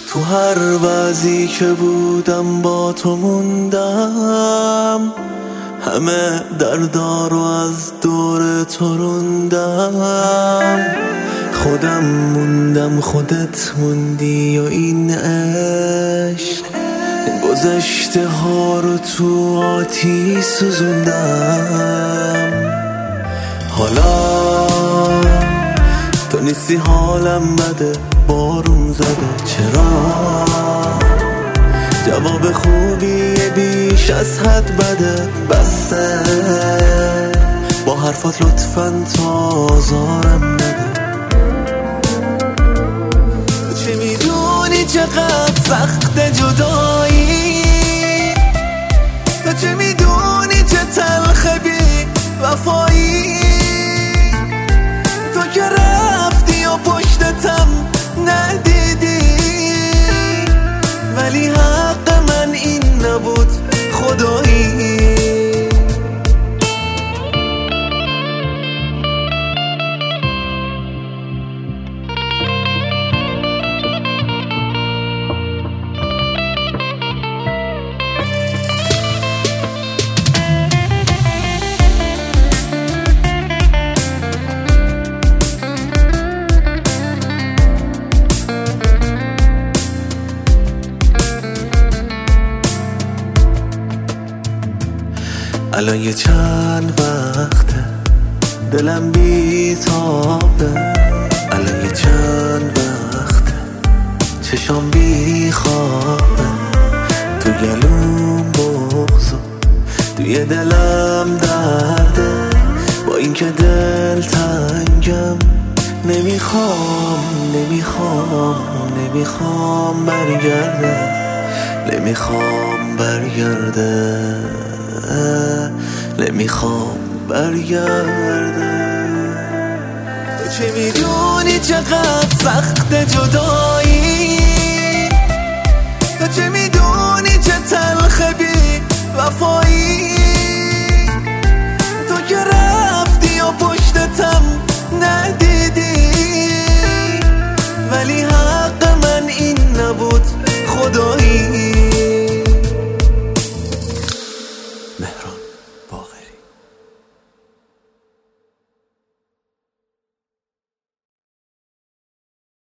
تو هر وضعی که بودم با تو موندم، همه دردارو از دور تو روندم. خودم موندم خودت موندی و این عشق گذشته ها رو تو آتیش سوزوندم. حالا تو نیستی حالم بده، بارون زده چرا؟ جواب خوبی بیش از حد بده، بسته با حرفات لطفاً تا آزارم نده. تو چه میدونی چقدر سخت جدایی؟ تو چه میدونی چه تلخ بی وفایی؟ تو که رفتی و پشتتم ندیدی، ولی حق من این نبود خدایی. الان یه چند وقته دلم بی‌تابه، الان یه چند وقته چشام بیخوابه. تو گلوم بغضه، توی دلم درده، با اینکه دل تنگم نمیخوام برگرده، نمیخوام برگرده. تو چه میدونی چقدر سخت جدایی؟ تو چه میدونی چه تلخ بی وفایی؟